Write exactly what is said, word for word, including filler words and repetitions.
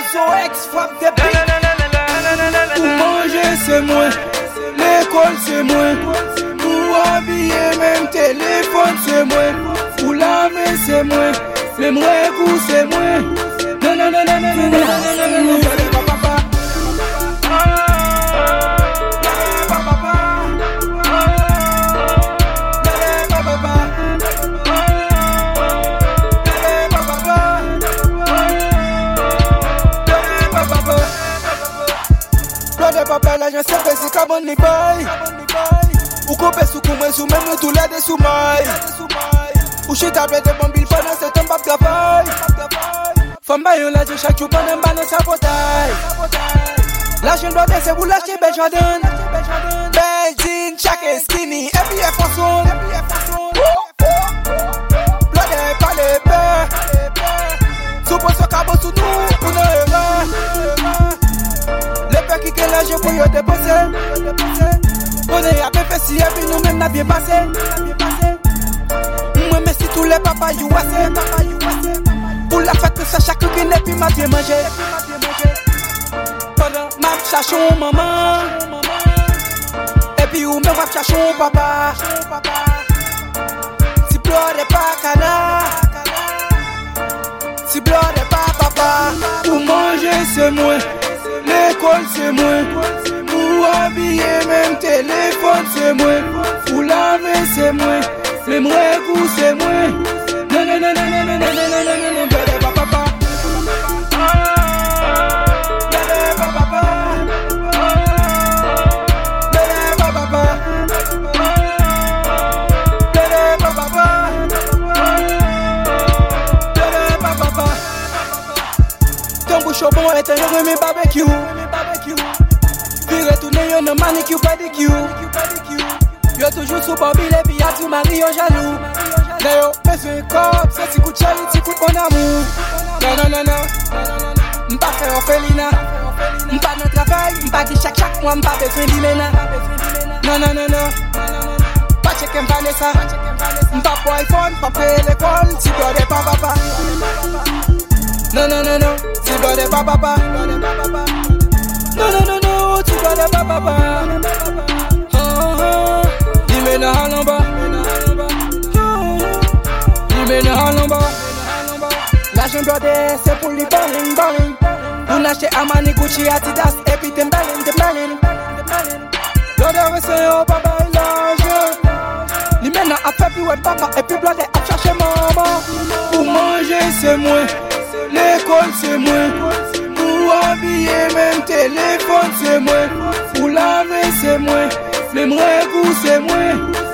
Zoex frappe des pieds. Pour manger c'est moi, l'école c'est moi. Pour habiller même téléphone c'est moi. Pour laver c'est moi, même goût c'est moi. Non non non non non non non non non non. Papa, là, je sais que c'est comme on y baille. Ou couper sous coumer sous même nous tous les deux sous maille. Ou chez tablette de bombe, il faut dans cet homme pas de travail. Femme baille, on l'a dit chaque jour, pendant un ballon sa potaille. La jeune doit c'est vous lâcher belle Jordan. Belle jean, chaque skinny, et puis elle façon. Blodé par les peurs. Sous poisson cabot sous nous, pour nos erreurs. Qui que là je peux y déposer. On est à peu près si et puis nous-mêmes n'a bien passé. Moi merci tous les papas you assez. Pour la fête ça chaque week-end et puis m'a bien mangé. Pendant ma chachon maman. Et puis ou même ma chachon papa. Si pleure pas cana. Si pleure pas papa. Pour manger c'est moi. L'école c'est moi, pour habiller même téléphone c'est moi, pour laver c'est moi, les vrais goûts c'est moi. Non non non non non non non non non non non bébé papa. Bébé papa. Bébé papa. Bébé papa. Bébé papa. Ton bouche au bon est un remis barbecue. Puis retourner yon un manicure pedicure. Yo toujours sous Bobby et puis y'a tout mari yo jaloux. D'ailleurs, fais un cop, c'est si coup de chéri, si coup de mon amour. Non non non non, m'pas faire orphelinat. M'pas notre travail, m'pas dit chaque chaque mois m'pas besoin d'Ilena. Non non non non, pas checker Vanessa. M'pas pour iPhone, pas payer l'école, si toi des pas papa. Non non non non, si toi des pas papa. Non non non non, tu dois les papa. Oh oh, il mène à l'en-bas. Il mène à l'en-bas. L'argent blodé, c'est pour les balling balling. On achète Armani, Gucci, Adidas, et puis Timberland, Timberland. Blodé, c'est au papa, il a l'argent. Il mène à faire plus de papa, et puis blodé à chercher maman. Pour manger, c'est moi. L'école, c'est moi. Pour habiller même téléphone c'est moi. Pour laver c'est moi. Les vrais goûts c'est moi.